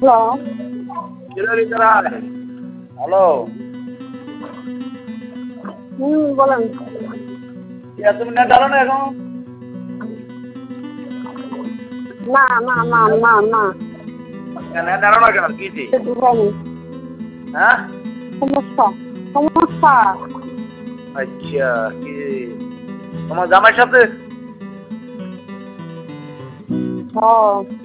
Hello. Hello, বলেন। তুমি net ডালো না এখন? না না না না না নেট ডালো না কেন? কি যে? দুবানি হ্যাঁ? সমস্যা সমস্যা। আচ্ছা, কি তোমার জামাইয়ের সাথে? হ্যাঁ।